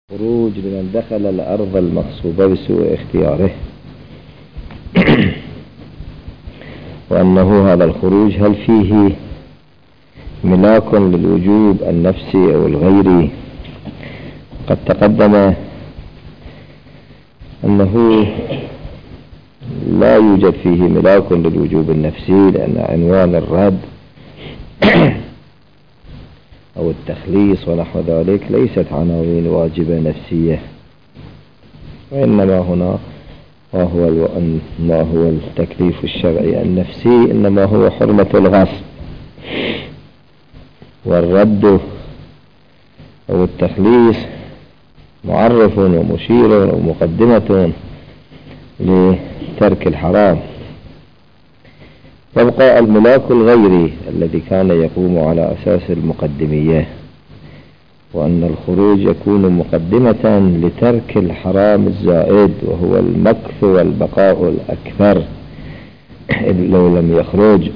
خروج لمن دخل الأرض المغصوبة بسوء اختياره. وأنه هذا الخروج هل فيه ملاك للوجوب النفسي أو الغيري؟ قد تقدم أنه لا يوجد فيه ملاك للوجوب النفسي، لأن عنوان الرد أو التخليص ونحو ذلك ليست عناوين واجبة نفسية، وإنما هنا ما هو التكليف الشرعي النفسي إنما هو حرمة الغصب، والرد أو التخليص معرف ومشير ومقدمة لترك الحرام. يبقى الملاك الغيري الذي كان يقوم على أساس المقدمية، وأن الخروج يكون مقدمة لترك الحرام الزائد وهو المكث والبقاء الأكثر لو لم يخرج.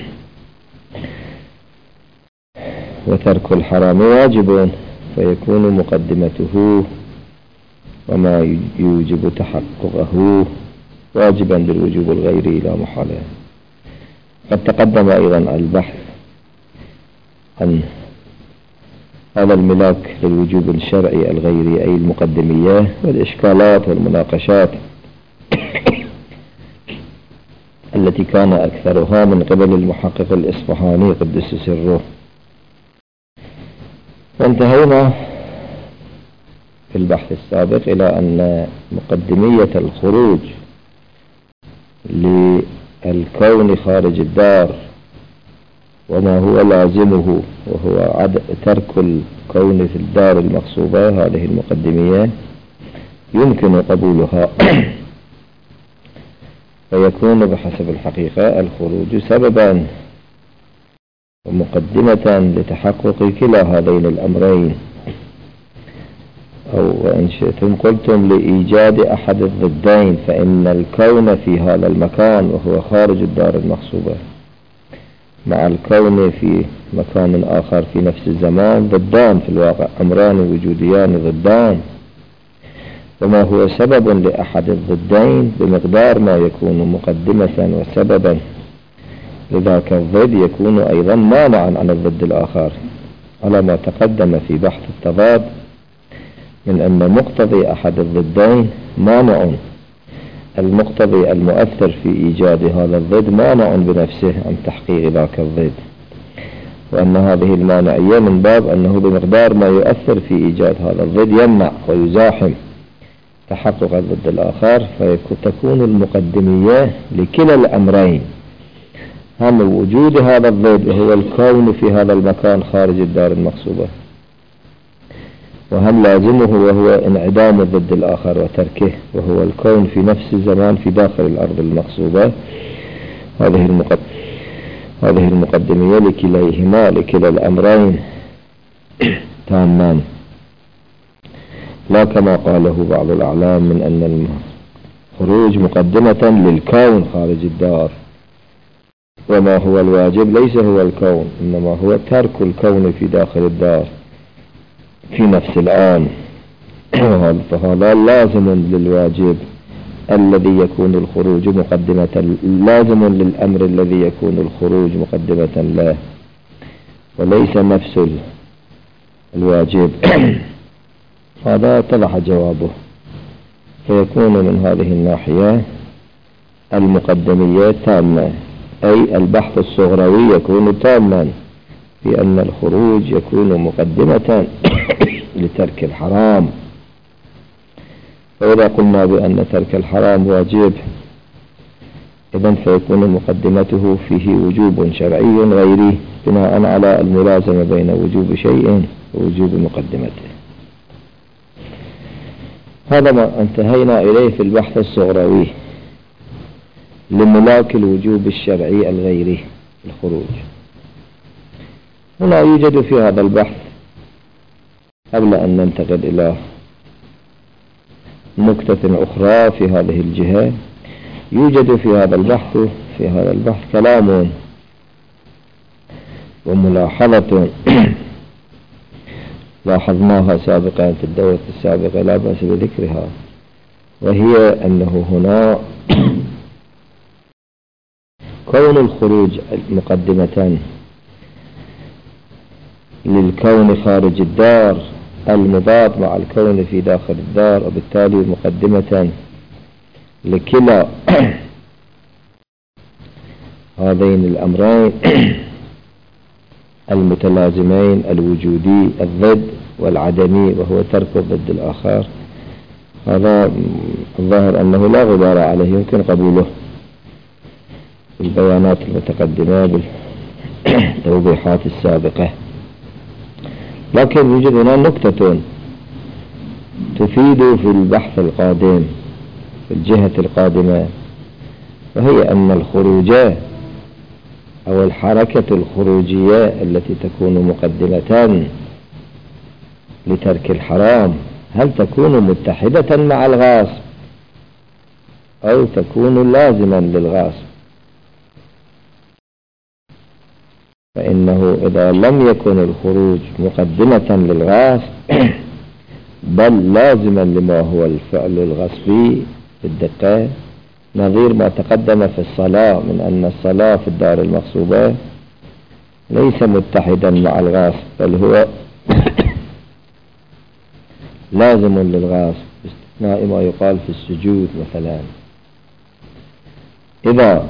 وترك الحرام واجب، فيكون مقدمته وما يوجب تحققه واجبا بالوجوب الغيري لا محالة. قد تقدم أيضا البحث عن هذا الملاك للوجوب الشرعي الغيري أي المقدمية، والإشكالات والمناقشات التي كان أكثرها من قبل المحقق الإصفهاني قدس سره. وانتهينا في البحث السابق إلى أن مقدمية الخروج للكون خارج الدار وما هو لازمه وهو ترك الكون في الدار المغصوبة، هذه المقدمية يمكن قبولها ويكون بحسب الحقيقة الخروج سببا ومقدمة لتحقق كلا هذين الأمرين، أو وإن شئتم قلتم لإيجاد أحد الضدين، فإن الكون في هذا المكان وهو خارج الدار المغصوبة مع الكون في مكان آخر في نفس الزمان ضدان في الواقع، أمران وجوديان ضدان، وما هو سبب لأحد الضدين بمقدار ما يكون مقدمة وسببا لذاك الضد يكون أيضا مانعا عن الضد الآخر، على ما تقدم في بحث التضاد من أن مقتضي أحد الضدين مانع، المقتضي المؤثر في إيجاد هذا الضد مانع بنفسه عن تحقيق ذاك الضد، وأن هذه المانعية من باب أنه بمقدار ما يؤثر في إيجاد هذا الضد يمنع ويزاحم تحقق الضد الآخر، فتكون المقدمية لكلا الأمرين، هم وجود هذا الضد وهو الكون في هذا المكان خارج الدار المغصوبة، وهم لازمه وهو انعدام الضد الآخر وتركه وهو الكون في نفس الزمان في داخل الأرض المغصوبة. هذه المقدمية لكليهما لكلا الأمرين تامان، لا كما قاله بعض الأعلام من أن الخروج مقدمة للكون خارج الدار، وما هو الواجب ليس هو الكون إنما هو ترك الكون في داخل الدار في نفس الآن، فهذا لازم للواجب الذي يكون الخروج مقدمة، لازم للأمر الذي يكون الخروج مقدمة له، وليس نفس الواجب. هذا اتضح جوابه، فيكون من هذه الناحية المقدمية تامة، أي البحث الصغروي يكون تاما في أن الخروج يكون مقدمة لترك الحرام. فإذا قلنا بأن ترك الحرام واجب، إذن فيكون مقدمته فيه وجوب شرعي غيري بناء على الملازمة بين وجوب شيء ووجوب مقدمته. هذا ما انتهينا إليه في البحث الصغروي لملاك الوجوب الشرعي الغيري الخروج. هنا يوجد في هذا البحث قبل أن ننتقل إلى نكتة أخرى في هذه الجهة، يوجد في هذا البحث كلام وملاحظة لاحظناها سابقا في الدورة السابقة لا بأس بذكرها، وهي أنه هنا كون الخروج مقدمة للكون خارج الدار المضاد مع الكون في داخل الدار، وبالتالي مقدمة لكلا هذين الأمرين المتلازمين الوجودي الضد والعدمي، وهو ترك الضد الآخر. هذا الظاهر أنه لا غبار عليه، يمكن قبوله بالبيانات المتقدمة بالتوضيحات السابقة. لكن يوجد هنا نقطة تفيد في البحث القادم في الجهة القادمة، وهي أن الخروج أو الحركة الخروجية التي تكون مقدمة لترك الحرام هل تكون متحدة مع الغاصب أو تكون لازما للغاصب؟ فإنه إذا لم يكن الخروج مقدمة للغاصب بل لازما لما هو الفعل الغصبي بالدقة، نظير ما تقدم في الصلاة من أن الصلاة في الدار المغصوبة ليس متحدا مع الغاصب بل هو لازم للغاصب، باستثناء ما يقال في السجود مثلا. إذا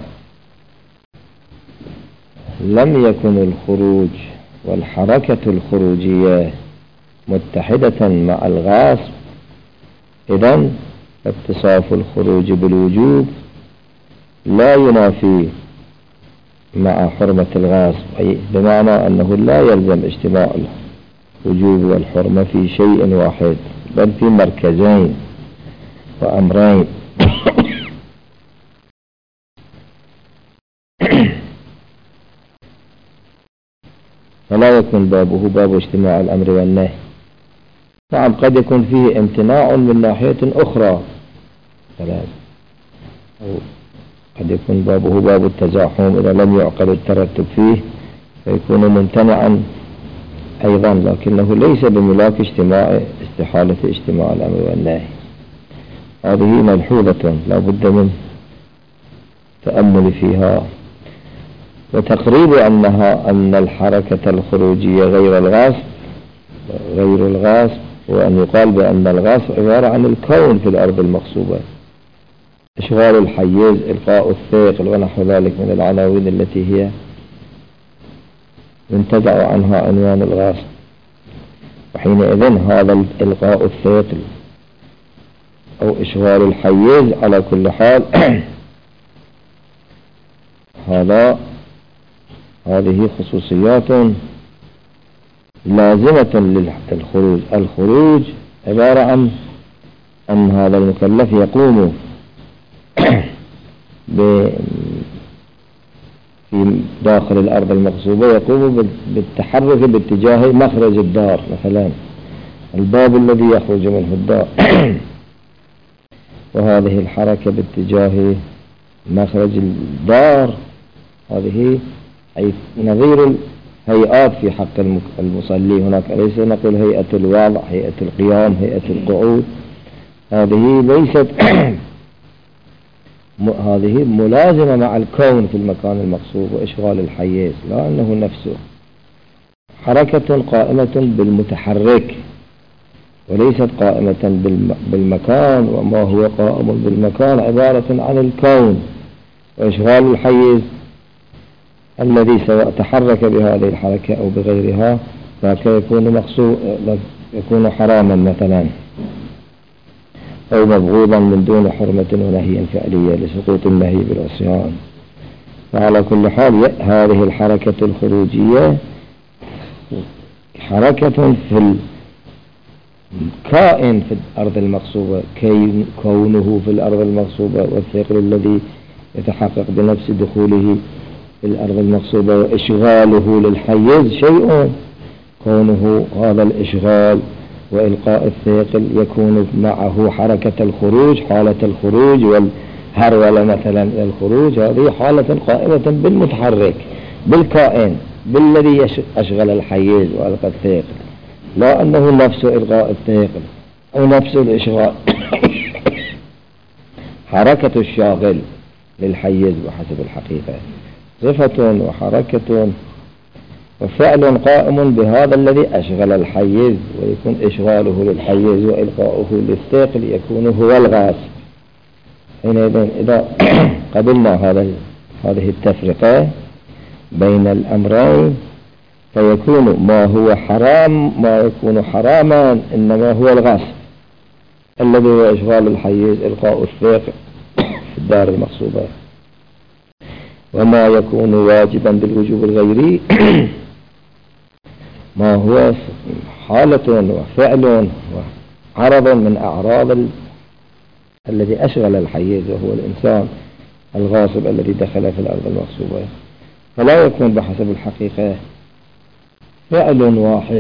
لم يكن الخروج والحركة الخروجية متحدة مع الغاصب، إذن اتصاف الخروج بالوجوب لا ينافي مع حرمة الغاصب، أي بمعنى أنه لا يلزم اجتماع الوجوب والحرمة في شيء واحد بل في مركزين وأمرين. فلا يكون بابه باب اجتماع الأمر والنهي. نعم قد يكون فيه امتناع من ناحية أخرى، أو قد يكون بابه باب التزاحم إذا لم يعقل الترتب فيه فيكون ممتنعا أيضا، لكنه ليس بملاك استحالة اجتماع الأمر والنهي. هذه ملحوظة لا بد من تأمل فيها، وتقريب أن الحركة الخروجية غير الغاصب، وأن يقال بأن الغاصب عبارة عن الكون في الأرض المغصوبة، إشغال الحيز، إلقاء الثقل ونحو ذلك من العناوين التي هي ينتزع عنها عنوان الغاصب. وحينئذ هذا إلقاء الثقل أو إشغال الحيز على كل حال هذه خصوصيات لازمة للخروج. الخروج عبارة عن أن هذا المكلف يقوم في داخل الأرض المغصوبة، يقوم بالتحرك باتجاه مخرج الدار، مثلا الباب الذي يخرج منه الدار وهذه الحركة باتجاه مخرج الدار هذه أي نظير الهيئات في حق المصلي. هناك ليس نقول هيئة الوضع، هيئة القيام، هيئة القعود، هذه ليست هذه ملازمة مع الكون في المكان المقصود وإشغال الحيز، لا أنه نفسه حركة قائمة بالمتحرك وليست قائمة بالمكان، وما هو قائم بالمكان عبارة عن الكون، وإشغال الحيز الذي سواء تحرك بهذه الحركة أو بغيرها ذاك يكون حراما مثلا أو مبغوضا من دون حرمة ونهي فعلية لسقوط النهي بالعصيان. وعلى كل حال هذه الحركة الخروجية حركة في الكائن في الأرض المغصوبة، كونه في الأرض المغصوبة والثقل الذي يتحقق بنفس دخوله في الأرض المغصوبة وإشغاله للحيز شيء، كونه هذا الإشغال وإلقاء الثقل يكون معه حركة الخروج، حالة الخروج والهرولة مثلا الخروج، هذه حالة قائمة بالمتحرك بالكائن بالذي أشغل الحيز وألقى الثقل. لا أنه نفس إلغاء الثقل أو نفس الإشغال. حركة الشاغل للحيز بحسب الحقيقة صفة وحركة وفعل قائم بهذا الذي أشغل الحيز، ويكون إشغاله للحيز وإلقاؤه للثقل يكون هو الغاصب. حينئذ إذا قبلنا هذه التفرقة بين الأمرين فيكون ما هو حرام، ما يكون حراما إنما هو الغاصب الذي هو إشغال الحيز إلقاء الثقل في الدار المغصوبة، وما يكون واجبا بالوجوب الغيري ما هو حالة وفعل وعرض من أعراض الذي أشغل الحيز وهو الإنسان الغاصب الذي دخل في الأرض المغصوبة. فلا يكون بحسب الحقيقة فعل واحد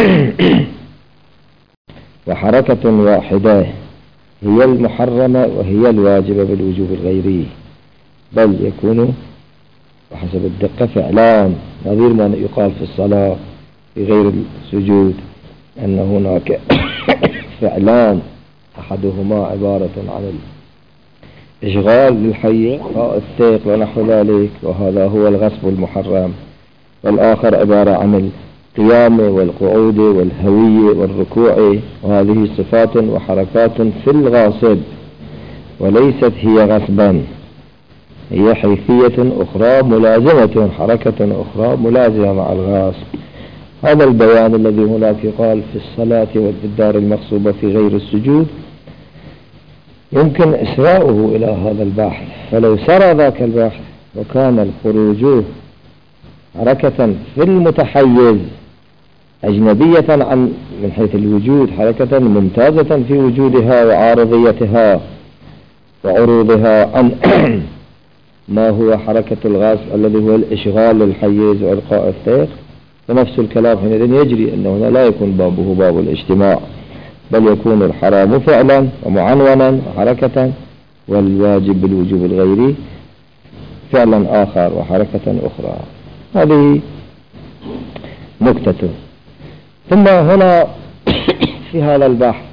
وحركة واحدة هي المحرمة وهي الواجبة بالوجوب الغيري، بل يكون بحسب الدقة فعلان، نظير ما يقال في الصلاة في غير السجود أن هناك فعلان أحدهما عبارة عن الإشغال للحي الثقل ونحو ذلك وهذا هو الغصب المحرم، والآخر عبارة عن القيام والقعود والهوية والركوع، وهذه صفات وحركات في الغاصب وليست هي غصبا، هي حيثية أخرى ملازمة، حركة أخرى ملازمة مع الغاصب. هذا البيان الذي هناك قال في الصلاة وفي الدار المغصوبة في غير السجود يمكن إسراؤه إلى هذا البحث، فلو سرى ذاك البحث وكان الخروج حركة في المتحيز أجنبية عن من حيث الوجود، حركة ممتازة في وجودها وعارضيتها وعروضها عن ما هو حركة الغاصب الذي هو الإشغال للحيز وإلقاء الثقل، فنفس الكلام حينئذ يجري أنه هنا لا يكون بابه باب الاجتماع، بل يكون الحرام فعلا ومعنونا وحركة، والواجب بالوجوب الغيري فعلا آخر وحركة أخرى. هذه نكتة. ثم هنا في هذا البحث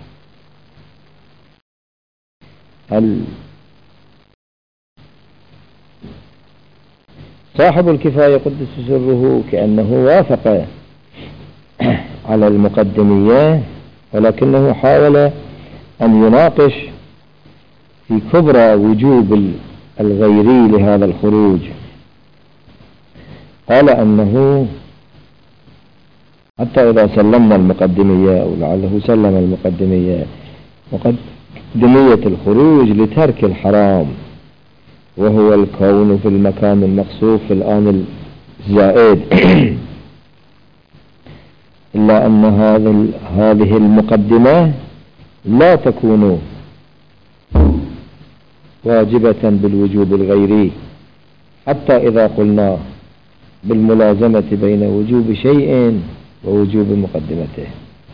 صاحب الكفاية قدس سره كأنه وافق على المقدمية، ولكنه حاول أن يناقش في كبرى وجوب الغيري لهذا الخروج. قال أنه حتى إذا سلمنا المقدمية أو لعله سلم المقدمية، مقدمية الخروج لترك الحرام وهو الكون في المكان المقصود في الآن الزائد، إلا أن هذه المقدمة لا تكون واجبة بالوجوب الغيري حتى إذا قلنا بالملازمة بين وجوب شيء ووجوب مقدمته،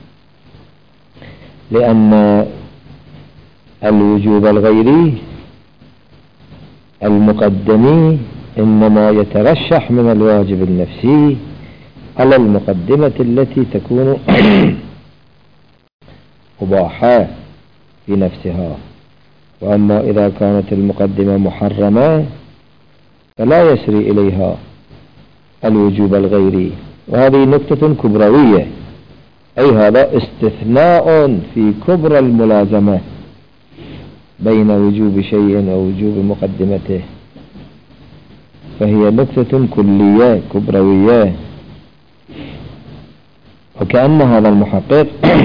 لأن الوجوب الغيري المقدمي إنما يترشح من الواجب النفسي على المقدمة التي تكون مباحة في نفسها، وأما إذا كانت المقدمة محرمة فلا يسري إليها الوجوب الغيري. وهذه نكتة كبروية، أي هذا استثناء في كبرى الملازمة بين وجوب شيء ووجوب مقدمته، فهي نكتة كلية كبروية. وكأن هذا المحقق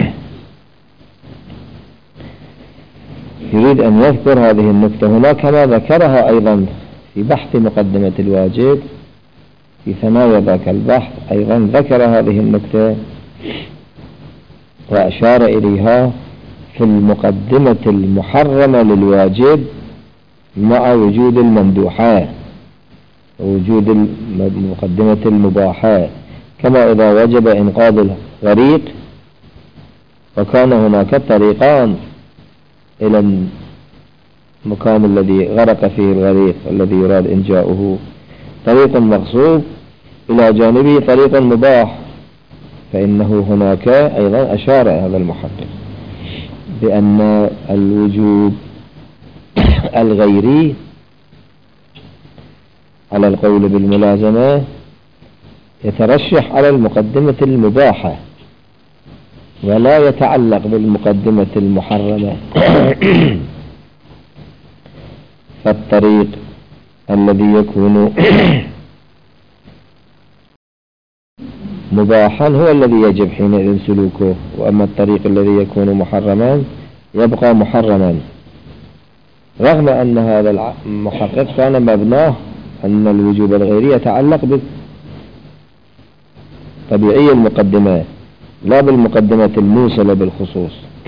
يريد أن يذكر هذه النكتة هناك كما ذكرها أيضا في بحث مقدمة الواجب، في ثنايا ذاك البحث أيضا ذكر هذه النكتة وأشار إليها في المقدمة المحرمة للواجب مع وجود الممدوحات ووجود المقدمة المباحات، كما إذا وجب إنقاذ الغريق وكان هناك طريقان إلى المكان الذي غرق فيه الغريق الذي يراد إنجاؤه، طريق مغصوب إلى جانبه طريق مباح، فإنه هناك أيضا أشار هذا المحقق بأن الوجوب الغيري على القول بالملازمة يترشح على المقدمة المباحة ولا يتعلق بالمقدمة المحرمة. فالطريق الذي يكون مباحا هو الذي يجب حينئذ سلوكه، وأما الطريق الذي يكون محرما يبقى محرما، رغم أن هذا المحقق كان مبناه أن الوجوب الغيري يتعلق بطبيعي المقدمات لا بالمقدمة الموصلة بالخصوص.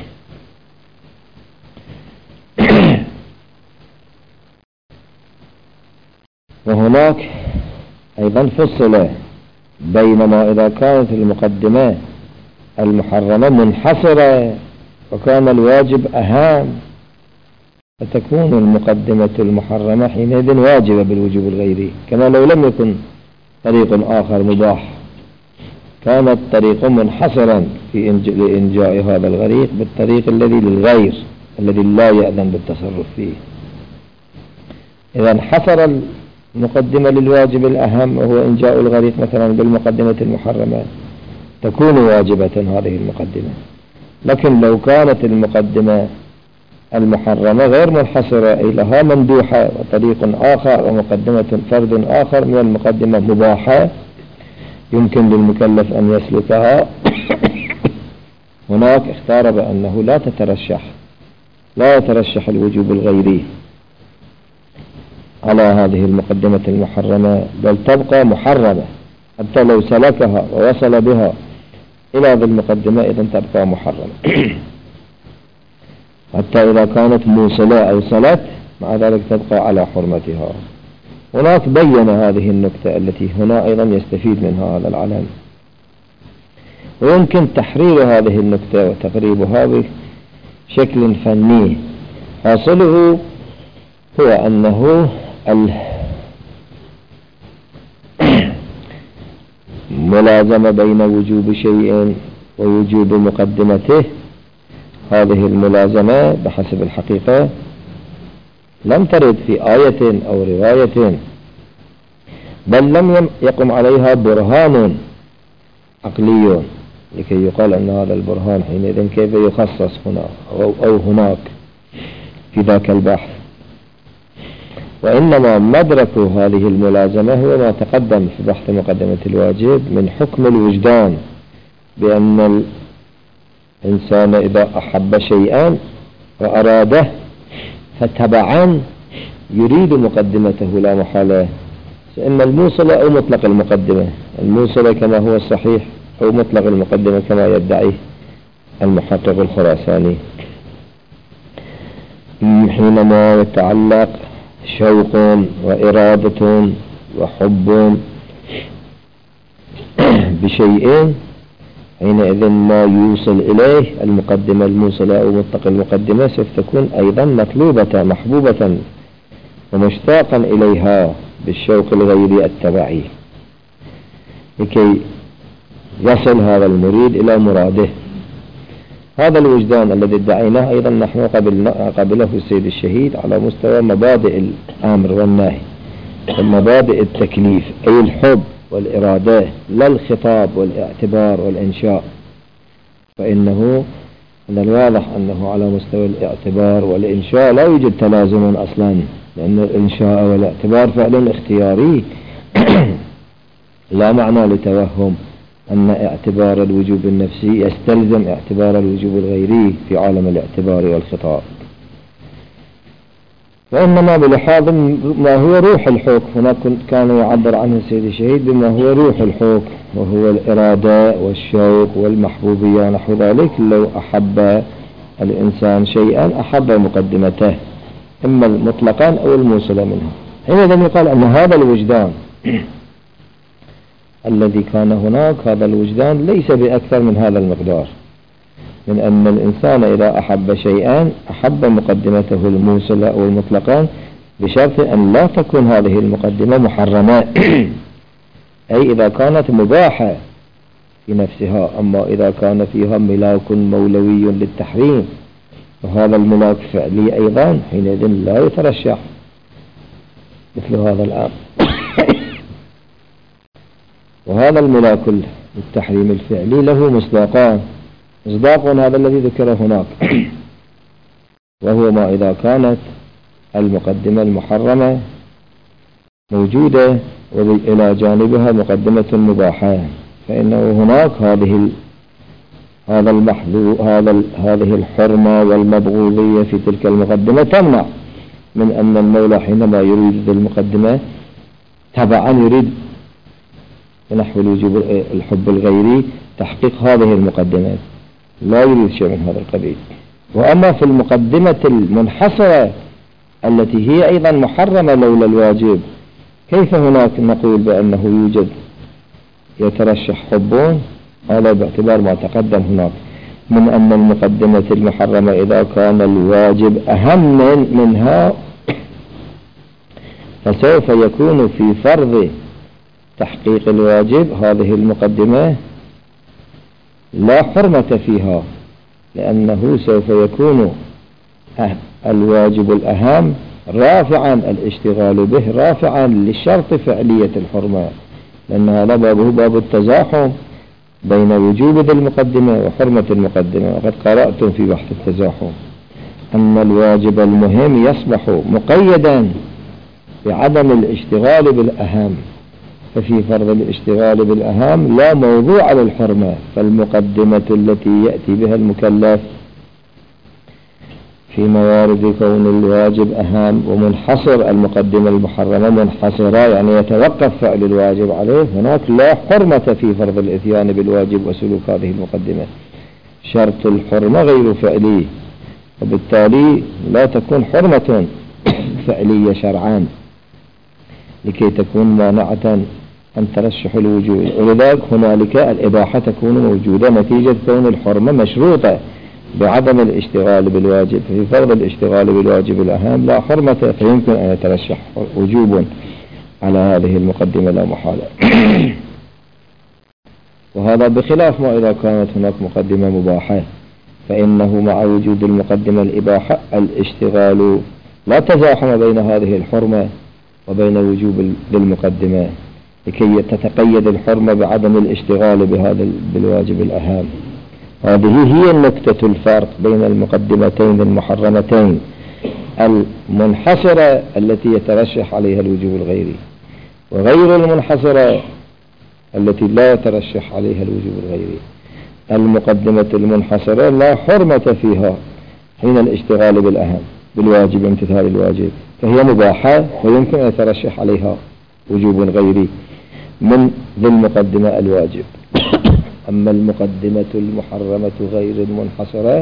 وهناك أيضا فصل بينما إذا كانت المقدمة المحرمة منحصرة وكان الواجب أهم، فتكون المقدمة المحرمة حينئذ واجبة بالوجوب الغيري، كما لو لم يكن طريق آخر مباح، كان الطريق منحصرا في لإنجاء هذا الغريق بالطريق الذي للغير الذي لا يأذن بالتصرف فيه. إذا انحصر المقدمة للواجب الأهم وهو إنجاء الغريق مثلا بالمقدمة المحرمة تكون واجبة هذه المقدمة. لكن لو كانت المقدمة المحرمة غير منحصرة أي لها مندوحة وطريق آخر ومقدمة فرد آخر من المقدمة مباحة يمكن للمكلف أن يسلكها، هناك اختار بأنه لا يترشح الوجوب الغيري على هذه المقدمة المحرمة، بل تبقى محرمة حتى لو سلكها ووصل بها إلى ذي المقدمة إذن تبقى محرمة حتى إذا كانت موصلة أو صلت مع ذلك تبقى على حرمتها. هناك بين هذه النكتة التي هنا أيضا يستفيد منها هذا العلم، ويمكن تحرير هذه النكتة وتقريبها بشكل فني. حاصله هو أنه الملازمة بين وجوب شيء ووجوب مقدمته، هذه الملازمة بحسب الحقيقة لم ترد في آية أو رواية، بل لم يقم عليها برهان عقلي لكي يقال أن هذا البرهان حينئذ كيف يخصص هنا أو هناك في ذاك البحث. وإنما مدرك هذه الملازمة هو ما تقدم في بحث مقدمة الواجب من حكم الوجدان، بأن الإنسان إذا أحب شيئا وأراده فتبعا يريد مقدمته لا محالة، إما الموصلة أو مطلق المقدمة، الموصلة كما هو الصحيح أو مطلق المقدمة كما يدعي المحقق الخراساني. حينما يتعلق شوق وإرادة وحب بشيء حينئذ ما يوصل إليه المقدمة الموصلة أو مطلق المقدمة سوف تكون أيضا مطلوبة محبوبة ومشتاقا إليها بالشوق الغيري التبعي لكي يصل هذا المريد إلى مراده. هذا الوجدان الذي ادعيناه أيضا نحن قبله السيد الشهيد على مستوى مبادئ الأمر والنهي ومبادئ التكليف، أي الحب والإرادة لا الخطاب والاعتبار والإنشاء. فإنه من الواضح أنه على مستوى الاعتبار والإنشاء لا يوجد تلازم أصلا، لأن الإنشاء والاعتبار فعل اختياري لا معنى لتوهم أن اعتبار الوجوب النفسي يستلزم اعتبار الوجوب الغيري في عالم الاعتبار والخطاب، وإنما بلحاظ ما هو روح الحكم. هناك كان يعبر عنه السيد الشهيد بما هو روح الحكم وهو الإرادة والشوق والمحبوبية نحو ذلك. لو أحب الإنسان شيئا أحب مقدمته إما مطلقا أو الموصلة منها. حينئذ يقال أن هذا الوجدان الذي كان هناك، هذا الوجدان ليس بأكثر من هذا المقدار، من أن الإنسان إذا أحب شيئا أحب مقدمته الموصلة أو المطلقة بشرط أن لا تكون هذه المقدمة محرمة أي إذا كانت مباحة في نفسها. أما إذا كان فيها ملاك مولوي للتحريم وهذا الملاك فعلي أيضا، حينئذ لا يترشح مثل هذا الأمر. وهذا الملاك للتحريم الفعلي له مصداقان. مصداق هذا الذي ذكر هناك وهو ما إذا كانت المقدمة المحرمة موجودة وإلى جانبها مقدمة مباحة، فإنه هناك هذه الحرمة والمبغوضية في تلك المقدمة تمنع من أن المولى حينما يريد المقدمة تبعا يريد نحو الوجوب الحب الغيري تحقيق هذه المقدمات، لا يريد شيء من هذا القبيل. وأما في المقدمة المنحصرة التي هي أيضا محرمة لولا الواجب، كيف هناك نقول بأنه يوجد يترشح حبون؟ هذا باعتبار ما تقدم هناك من أن المقدمة المحرمة إذا كان الواجب أهم منها فسوف يكون في فرض تحقيق الواجب هذه المقدمة لا حرمة فيها، لأنه سوف يكون الواجب الأهم رافعا الاشتغال به رافعا لشرط فعلية الحرمة، لأن هذا بابه باب التزاحم بين وجوب ذي المقدمة وحرمة المقدمة. وقد قرأتم في بحث التزاحم أن الواجب المهم يصبح مقيدا بعدم الاشتغال بالأهم، ففي فرض الاشتغال بالأهم لا موضوع للحرمة، فالمقدمة التي يأتي بها المكلف في موارد كون الواجب أهم ومنحصر المقدمة المحرمة منحصرة يعني يتوقف فعل الواجب عليه، هناك لا حرمة في فرض الإتيان بالواجب وسلوك هذه المقدمة. شرط الحرمة غير فعلي، وبالتالي لا تكون حرمة فعلية شرعا لكي تكون مانعة عن ترشح الوجوب. ولذلك هنالك الإباحة تكون موجودة نتيجة كون الحرمة مشروطة بعدم الاشتغال بالواجب. في فرض الاشتغال بالواجب الأهم لا حرمة، فيمكن أن يترشح وجوب على هذه المقدمة لا محالة. وهذا بخلاف ما إذا كانت هناك مقدمة مباحة، فإنه مع وجود المقدمة الإباحة الاشتغال لا تزاحم بين هذه الحرمة وبين وجوب المقدمة لكي تتقيد الحرمة بعدم الاشتغال بالواجب الأهم. هذه هي النقطة الفرق بين المقدمتين المحرمتين المنحصرة التي يترشح عليها الوجوب الغيري، وغير المنحصرة التي لا يترشح عليها الوجوب الغيري. المقدمة المنحصرة لا حرمة فيها حين الاشتغال بالأهم بالواجب امتثال الواجب، فهي مباحة ويمكن أن يترشح عليها وجوب غيري من ذي المقدمة الواجب. أما المقدمة المحرمة غير المنحصرة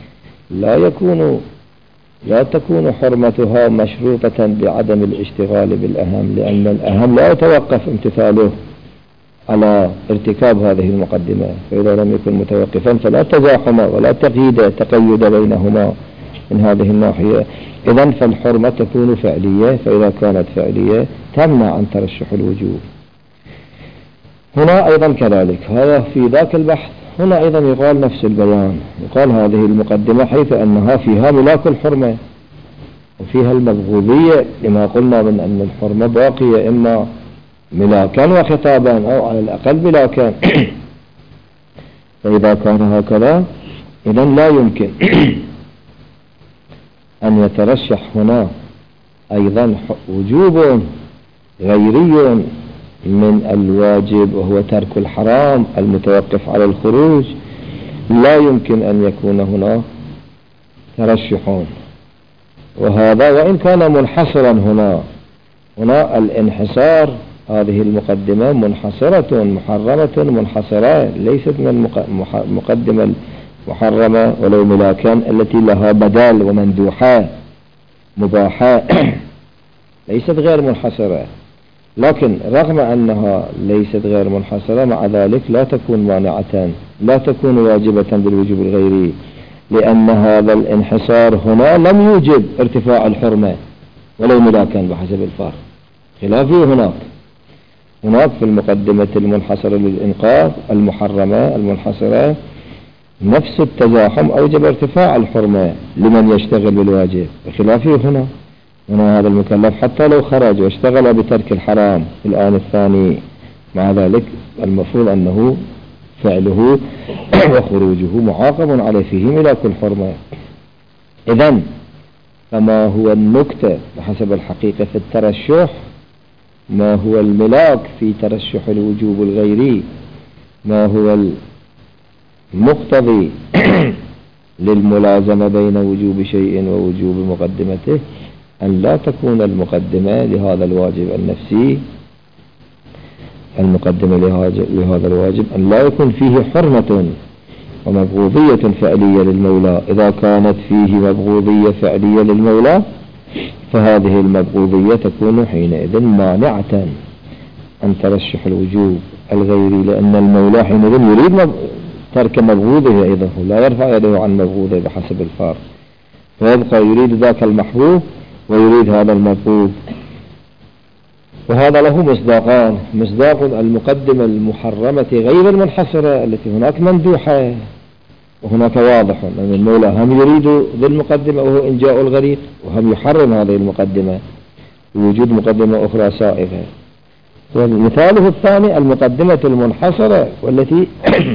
لا تكون حرمتها مشروطة بعدم الاشتغال بالأهم، لأن الأهم لا يتوقف امتثاله على ارتكاب هذه المقدمة، فإذا لم يكن متوقفا فلا تزاحم ولا تقييد بينهما من هذه الناحية. إذن فالحرمة تكون فعلية، فإذا كانت فعلية تمنع عن ترشح الوجوب. هنا أيضا كذلك، هذا في ذاك البحث. هنا أيضا يقال نفس البيان، يقال هذه المقدمة حيث أنها فيها ملاك الحرمة وفيها المبغوضية لما قلنا من أن الحرمة باقية إما ملاكا وخطابا أو على الأقل ملاكا. فإذا كان هكذا إذن لا يمكن أن يترشح هنا أيضا وجوب غيري من الواجب وهو ترك الحرام المتوقف على الخروج. لا يمكن أن يكون هنا ترشحون، وهذا وإن كان منحصرا هنا الانحصار هذه المقدمة منحصرة محرمة منحصرة، ليست من مقدمة محرمة ولو ملاكا التي لها بدال ومندوحة مباحة ليست غير منحصرة، لكن رغم أنها ليست غير منحصرة مع ذلك لا تكون مانعة، لا تكون واجبة بالوجوب الغيري، لأن هذا الانحصار هنا لم يوجب ارتفاع الحرمة ولو ملاكا بحسب الفارق، خلافه هناك في المقدمة المنحصرة للإنقاذ المحرمة المنحصرة نفس التزاحم أوجب ارتفاع الحرمة لمن يشتغل بالواجب، بخلافه هنا هذا المكلف حتى لو خرج واشتغل بترك الحرام في الآن الثاني، مع ذلك المفروض أنه فعله وخروجه معاقب عليه فيه ملاك الحرمة. إذن فما هو النكتة بحسب الحقيقة في الترشح، ما هو الملاك في ترشح الوجوب الغيري، ما هو المقتضي للملازمة بين وجوب شيء ووجوب مقدمته، أن لا تكون المقدمة لهذا الواجب النفسي، المقدمة لهذا الواجب أن لا يكون فيه حرمة ومبغوضية فعلية للمولى. إذا كانت فيه مبغوضية فعلية للمولى فهذه المبغوضية تكون حينئذ مانعة عن ترشح الوجوب الغيري، لأن المولى حينئذ يريد ترك مبغوضه أيضا، لا يرفع يده عن مبغوضه بحسب الفار، فيبقى يريد ذاك المحبوب ويريد هذا المبغوض. وهذا له مصداقان: مصداق المقدمة المحرمة غير المنحصرة التي هناك مندوحة وهناك واضح أن المولى هم يريد ذي المقدمة وهو إنجاء الغريق، وهم يحرم هذه المقدمة ووجود مقدمة أخرى سائغة. ومثاله الثاني المقدمة المنحصرة والتي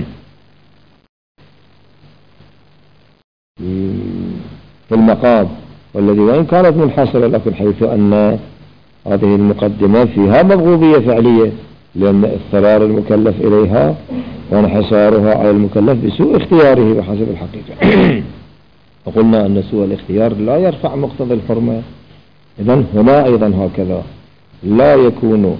في المقام، والذي وإن كانت منحصرة لكن حيث أن هذه المقدمة فيها مبغوضية فعلية، لأن اضطرار المكلف إليها وانحصارها على المكلف بسوء اختياره بحسب الحقيقة. وقلنا أن سوء الاختيار لا يرفع مقتضى الحرمة. إذن هنا أيضا هكذا لا يكون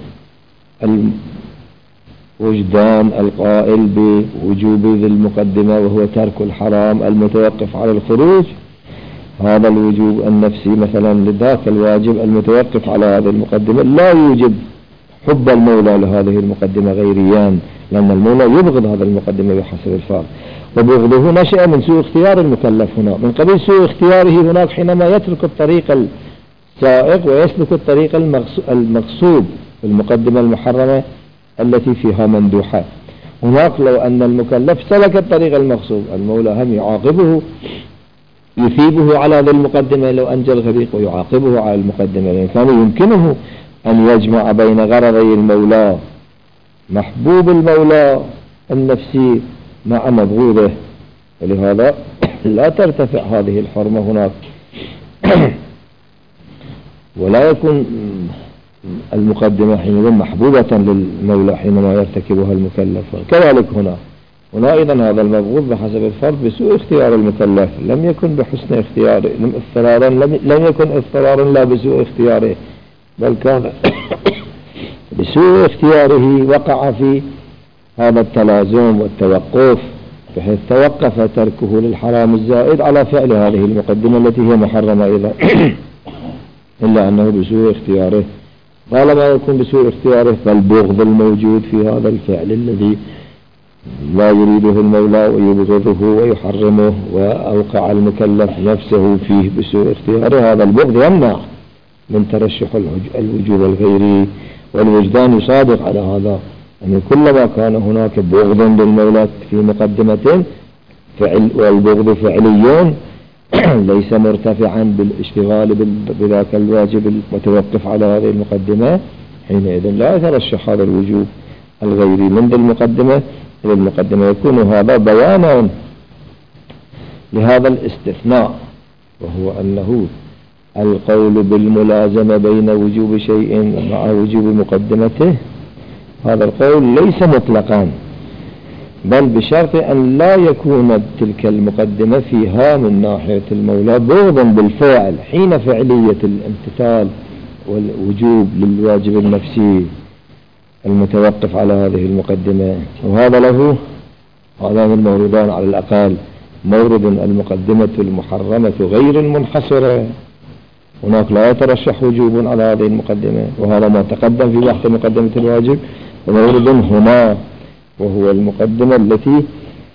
الوجدان القائل بوجوب ذي المقدمة وهو ترك الحرام المتوقف على الخروج، هذا الوجوب النفسي مثلا لذاك الواجب المتوقف على هذه المقدمة لا يوجب حب المولى لهذه المقدمة غيريان، لأن المولى يبغض هذه المقدمة بحسب الفار، وبغضه نشأ من سوء اختيار المكلف هنا، من قبيل سوء اختياره هناك حينما يترك الطريق السائق ويسلك الطريق المقصود في المقدمة المحرمة التي فيها مندوحة. هناك لو أن المكلف سلك الطريق المقصود المولى هم يعاقبه يثيبه على هذه المقدمة لو أنجى الغريق، ويعاقبه على المقدمة، لأن كان يمكنه أن يجمع بين غرضي المولى محبوب المولى النفسي مع مبغوضه، ولهذا لا ترتفع هذه الحرمة هناك ولا يكون المقدمة حينئذ محبوبة للمولى حينما يرتكبها المكلف. كذلك هنا أيضا هذا المبغوض بحسب الفرض بسوء اختيار المكلف، لم يكن بحسن اختياره، لم يكن اضطرارا لا بسوء اختياره، بل كان بسوء اختياره وقع في هذا التلازم والتوقف، بحيث توقف تركه للحرام الزائد على فعل هذه المقدمة التي هي محرمة أيضا، إلا أنه بسوء اختياره. طالما يكون بسوء اختياره فالبغض الموجود في هذا الفعل الذي لا يريده المولى ويبغضه ويحرمه وأوقع المكلف نفسه فيه بسوء اختياره، هذا البغض يمنع من ترشح الوجوب الغيري. والوجدان يصادق على هذا، أن كلما كان هناك بغض للمولى في مقدمة والبغض فعلي ليس مرتفعا بالاشتغال بذاك الواجب المتوقف على هذه المقدمة، حينئذ لا يترشح هذا الوجوب الغيري من ذي المقدمة إلى المقدمة. يكون هذا بيانا لهذا الاستثناء، وهو أنه القول بالملازمة بين وجوب شيء مع وجوب مقدمته، هذا القول ليس مطلقا، بل بشرط أن لا يكون تلك المقدمة فيها من ناحية المولى بغضا بالفعل حين فعلية الامتثال والوجوب للواجب النفسي المتوقف على هذه المقدمة. وهذا له هذان الموردان على الأقل: مورد المقدمة المحرمة غير المنحصرة، هناك لا يترشح وجوب على هذه المقدمة، وهذا ما تقدم في بحث مقدمة الواجب. ومورد هنا وهو المقدمة التي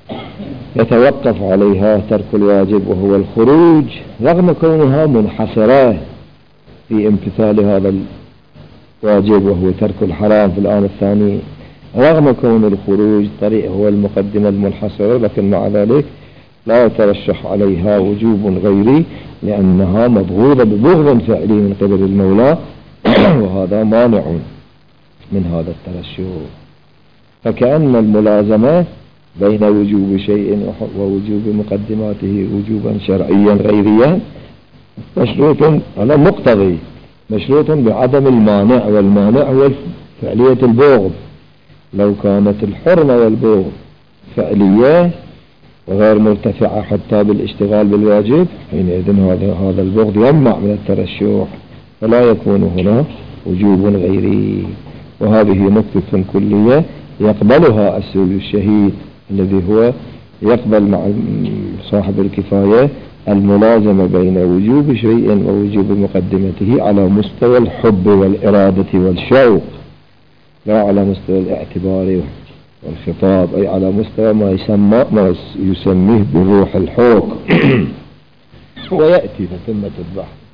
يتوقف عليها ترك الواجب، وهو الخروج رغم كونها منحصرة في امتثال هذا واجب وهو ترك الحرام في الآن الثاني، رغم كون الخروج طريق هو المقدمة المنحصرة، لكن مع ذلك لا يترشح عليها وجوب غيري لأنها مبغوضة ببغض فعلي من قبل المولى وهذا مانع من هذا الترشح. فكأن الملازمة بين وجوب شيء ووجوب مقدماته وجوبا شرعيا غيريا مشروط على مقتضي، مشروط بعدم المانع، والمانع هو فعلية البغض. لو كانت الحرمة والبغض فعلية وغير مرتفعة حتى بالاشتغال بالواجب، حينئذ هذا البغض يمنع من الترشح فلا يكون هنا وجوب غيري. وهذه نقطة كلية يقبلها الشهيد الذي هو يقبل مع صاحب الكفاية الملازمة بين وجوب شيء ووجوب مقدمته على مستوى الحب والإرادة والشوق، لا على مستوى الاعتبار والخطاب، أي على مستوى ما يسميه بروح الحوق ويأتي تتمة البحث.